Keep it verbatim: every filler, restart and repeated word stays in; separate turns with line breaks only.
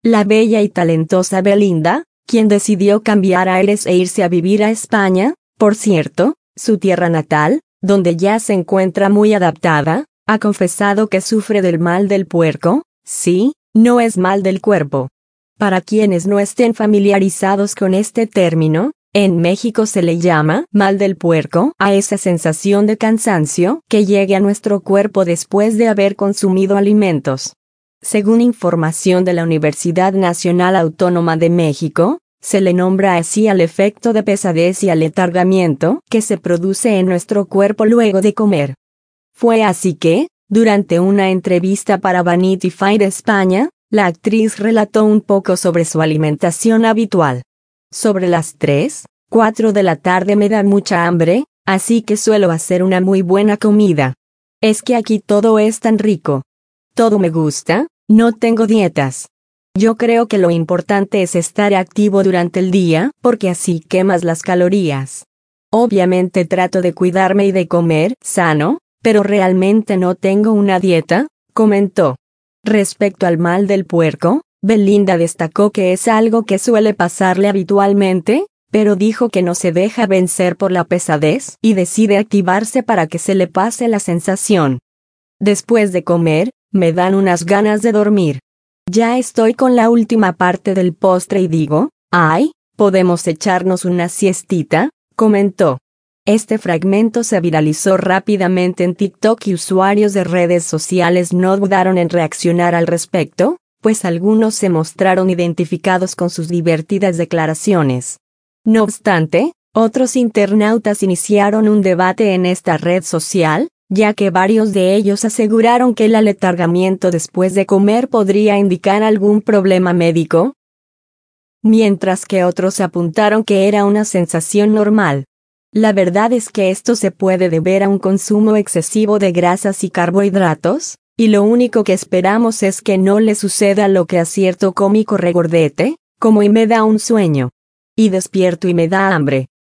La bella y talentosa Belinda, quien decidió cambiar aires e irse a vivir a España, por cierto, su tierra natal, donde ya se encuentra muy adaptada, ha confesado que sufre del mal del puerco. Sí, no es mal del cuerpo. Para quienes no estén familiarizados con este término, en México se le llama mal del puerco a esa sensación de cansancio que llegue a nuestro cuerpo después de haber consumido alimentos. Según información de la Universidad Nacional Autónoma de México, se le nombra así al efecto de pesadez y aletargamiento que se produce en nuestro cuerpo luego de comer. Fue así que, durante una entrevista para Vanity Fair España, la actriz relató un poco sobre su alimentación habitual. Sobre las tres, cuatro de la tarde me da mucha hambre, así que suelo hacer una muy buena comida. Es que aquí todo es tan rico. Todo me gusta, no tengo dietas. Yo creo que lo importante es estar activo durante el día, porque así quemas las calorías. Obviamente trato de cuidarme y de comer sano, pero realmente no tengo una dieta, comentó. Respecto al mal del puerco, Belinda destacó que es algo que suele pasarle habitualmente, pero dijo que no se deja vencer por la pesadez y decide activarse para que se le pase la sensación. Después de comer, me dan unas ganas de dormir. Ya estoy con la última parte del postre y digo, ay, ¿podemos echarnos una siestita?, comentó. Este fragmento se viralizó rápidamente en TikTok y usuarios de redes sociales no dudaron en reaccionar al respecto, pues algunos se mostraron identificados con sus divertidas declaraciones. No obstante, otros internautas iniciaron un debate en esta red social, ya que varios de ellos aseguraron que el aletargamiento después de comer podría indicar algún problema médico, mientras que otros apuntaron que era una sensación normal. La verdad es que esto se puede deber a un consumo excesivo de grasas y carbohidratos, y lo único que esperamos es que no le suceda lo que a cierto cómico regordete, como y me da un sueño. Y despierto y me da hambre.